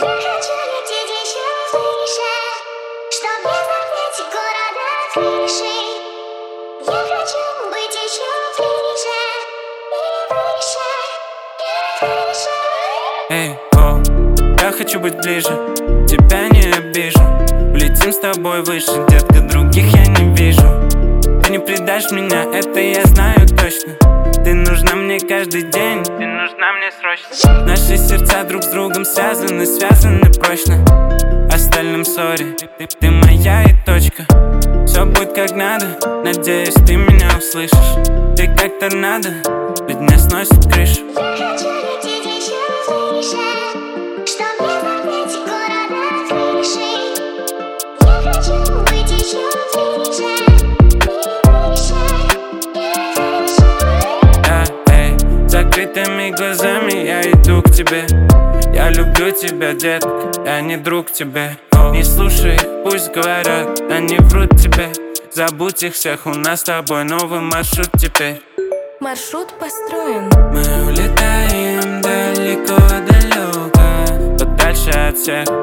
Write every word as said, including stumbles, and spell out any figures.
хочу лететь еще выше, чтоб не заметить города крышей. Я хочу быть еще ближе и выше, и выше. Эй, о, я хочу быть ближе, тебя не обижу. Улетим с тобой выше, детка, других я не вижу. Ты не предашь меня, это я знаю точно. Ты нужна мне каждый день, ты нужна мне срочно. Наши сердца друг с другом связаны, связаны прочно. Остальным сори, ты, ты моя и точка. Все будет как надо, надеюсь, ты меня услышишь. Ты как торнадо, ведь меня сносит крышу. Я хочу лететь еще выше, чтоб не заметить города крышей. Я хочу быть еще ближе и выше, и выше. Да, эй, закрытыми глазами я иду к тебе. Я люблю тебя, детка, я не друг тебе. Не слушай, пусть говорят, они врут тебе. Забудь их всех, у нас с тобой новый маршрут теперь. Маршрут построен. Мы улетаем далеко-далеко, подальше от всех.